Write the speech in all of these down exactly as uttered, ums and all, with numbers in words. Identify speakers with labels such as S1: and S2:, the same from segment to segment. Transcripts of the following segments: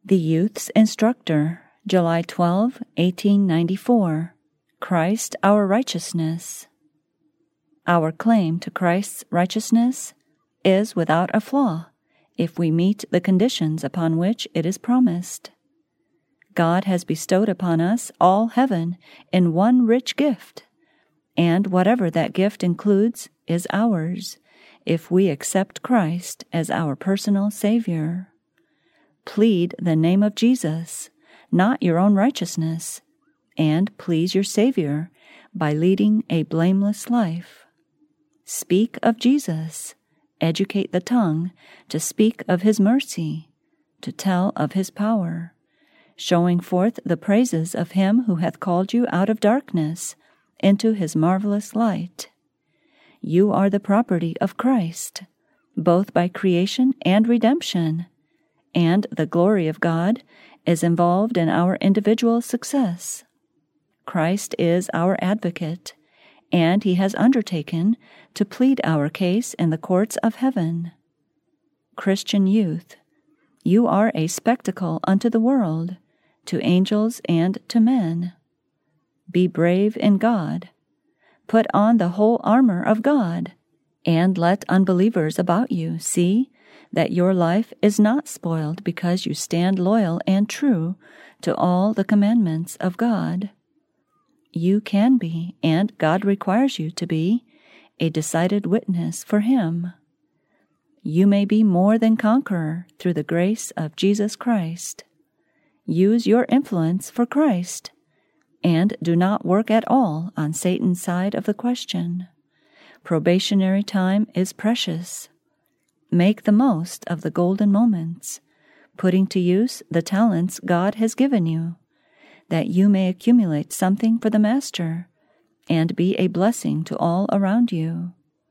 S1: The Youth's Instructor, July twelfth, eighteen ninety-four. Christ our Righteousness. Our claim to Christ's righteousness is without a flaw if we meet the conditions upon which it is promised. God has bestowed upon us all heaven in one rich gift, and whatever that gift includes is ours if we accept Christ as our personal Savior. Plead the name of Jesus, not your own righteousness, and please your Savior by leading a blameless life. Speak of Jesus, educate the tongue to speak of His mercy, to tell of His power, showing forth the praises of Him who hath called you out of darkness into His marvelous light. You are the property of Christ, both by creation and redemption, and the glory of God is involved in our individual success. Christ is our advocate, and He has undertaken to plead our case in the courts of heaven. Christian youth, you are a spectacle unto the world, to angels and to men. Be brave in God. Put on the whole armor of God, and let unbelievers about you see that your life is not spoiled because you stand loyal and true to all the commandments of God. You can be, and God requires you to be, a decided witness for Him. You may be more than conqueror through the grace of Jesus Christ. Use your influence for Christ, and do not work at all on Satan's side of the question. Probationary time is precious. Make the most of the golden moments, putting to use the talents God has given you, that you may accumulate something for the Master and be a blessing to all around you.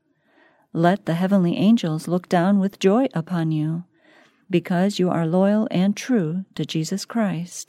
S1: Let the heavenly angels look down with joy upon you, because you are loyal and true to Jesus Christ.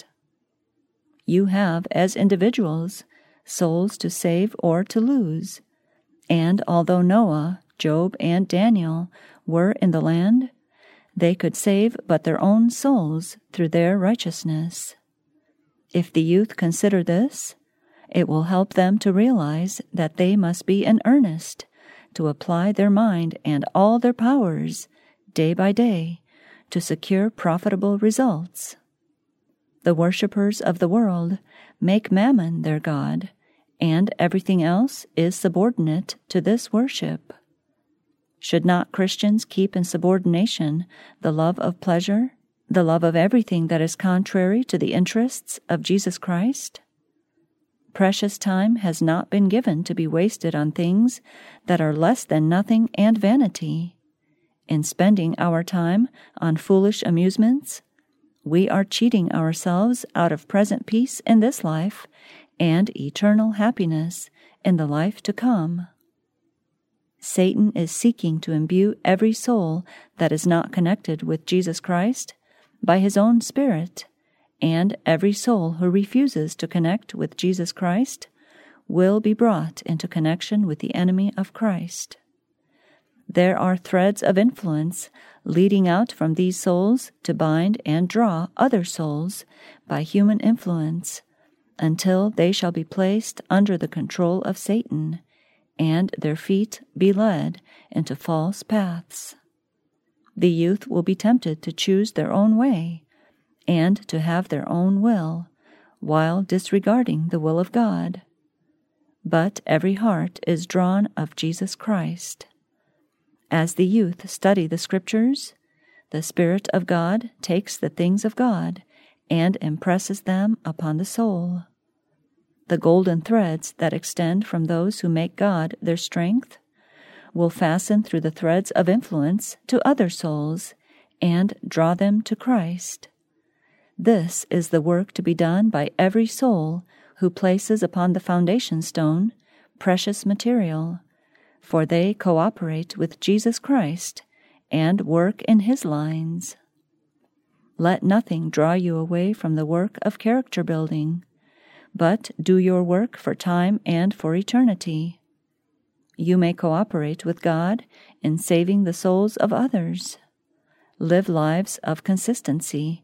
S1: You have, as individuals, souls to save or to lose, and although Noah, Job, and Daniel were in the land, they could save but their own souls through their righteousness. If the youth consider this, it will help them to realize that they must be in earnest to apply their mind and all their powers, day by day, to secure profitable results. The worshippers of the world make mammon their god, and everything else is subordinate to this worship. Should not Christians keep in subordination the love of pleasure, the love of everything that is contrary to the interests of Jesus Christ? Precious time has not been given to be wasted on things that are less than nothing and vanity. In spending our time on foolish amusements, we are cheating ourselves out of present peace in this life and eternal happiness in the life to come. Satan is seeking to imbue every soul that is not connected with Jesus Christ by his own Spirit, and every soul who refuses to connect with Jesus Christ will be brought into connection with the enemy of Christ. There are threads of influence leading out from these souls to bind and draw other souls by human influence until they shall be placed under the control of Satan and their feet be led into false paths. The youth will be tempted to choose their own way and to have their own will, while disregarding the will of God. But every heart is drawn of Jesus Christ. As the youth study the Scriptures, the Spirit of God takes the things of God and impresses them upon the soul. The golden threads that extend from those who make God their strength will fasten through the threads of influence to other souls and draw them to Christ. This is the work to be done by every soul who places upon the foundation stone precious material, for they cooperate with Jesus Christ and work in His lines. Let nothing draw you away from the work of character building, but do your work for time and for eternity. You may cooperate with God in saving the souls of others. Live lives of consistency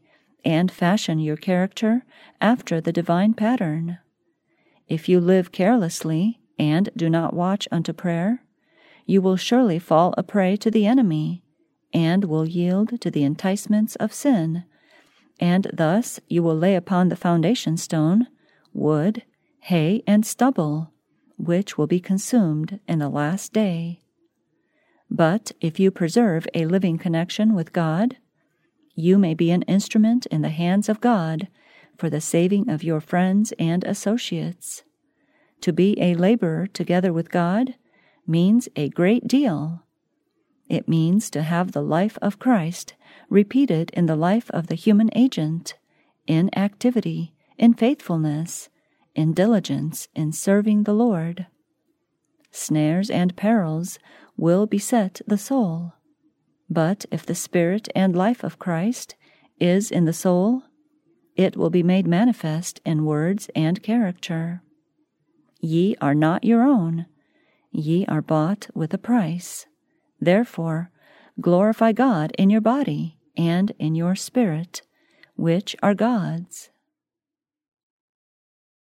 S1: and fashion your character after the divine pattern. If you live carelessly and do not watch unto prayer, you will surely fall a prey to the enemy, and will yield to the enticements of sin, and thus you will lay upon the foundation stone wood, hay, and stubble, which will be consumed in the last day. But if you preserve a living connection with God, you may be an instrument in the hands of God for the saving of your friends and associates. To be a laborer together with God means a great deal. It means to have the life of Christ repeated in the life of the human agent, in activity, in faithfulness, in diligence in serving the Lord. Snares and perils will beset the soul, but if the Spirit and life of Christ is in the soul, it will be made manifest in words and character. Ye are not your own, ye are bought with a price. Therefore, glorify God in your body and in your spirit, which are God's.